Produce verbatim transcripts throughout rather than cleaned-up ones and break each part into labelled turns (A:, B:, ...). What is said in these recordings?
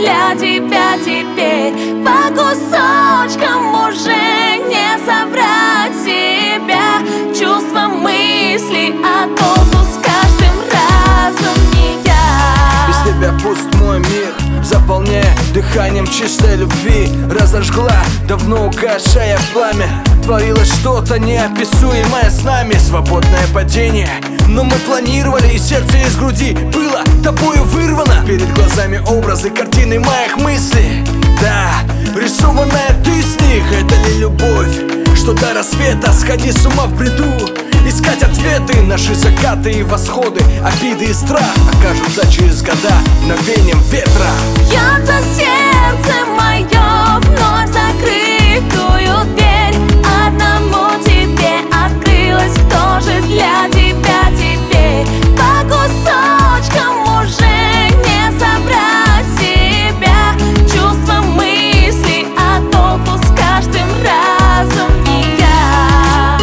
A: для тебя теперь. По кусочкам уже не собрать себя. Чувства, мысли, а толку с каждым разом не я.
B: Без тебя пуст мой мир, заполняя дыханием чистой любви. Разожгла давно угасшее пламя, творилось что-то неописуемое с нами. Свободное падение, но мы планировали, и сердце из груди было тобою вырвано. Перед глазами образы, картины моих мыслей. Да, рисованная ты с них, это ли любовь? Что до рассвета, сходи с ума в бреду, искать ответы. Наши закаты и восходы, обиды и страх окажутся через года мгновением ветра.
A: Бьется сердце мое вновь закрытую дверь. Одному тебе открылось, кто же для тебя теперь. По кусочкам уже не собрать себя. Чувства, мысли, а толку с каждым разом не я.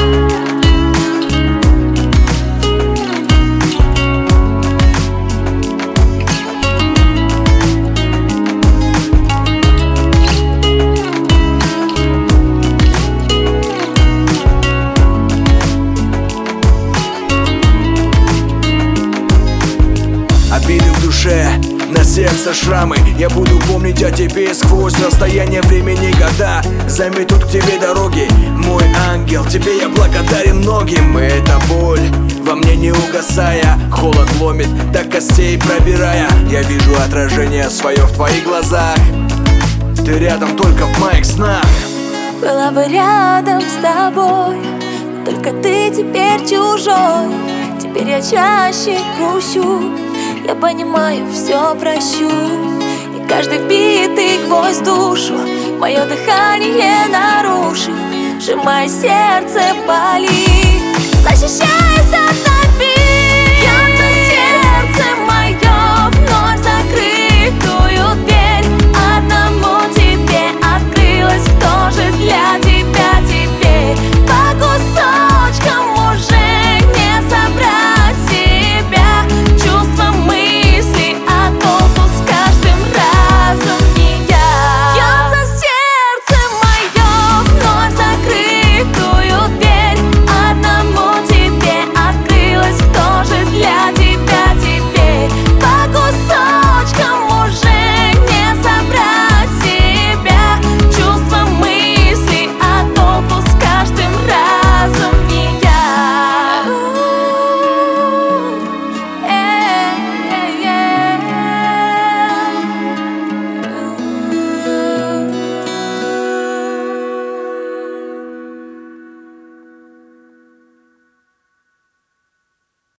B: Обиды в душе, на сердце шрамы. Я буду помнить о тебе сквозь расстояние времени, года. Заметут к тебе дороги, мой ангел. Тебе я благодарен многим. И эта боль во мне не угасая, холод ломит до костей пробирая. Я вижу отражение свое в твоих глазах. Ты рядом только в моих снах.
A: Была бы рядом с тобой, только ты теперь чужой. Теперь я чаще грущу, я понимаю, все прощу. И каждый вбитый гвоздь в душу мое дыхание нарушит, сжимая сердце, болит, защищаясь от нас.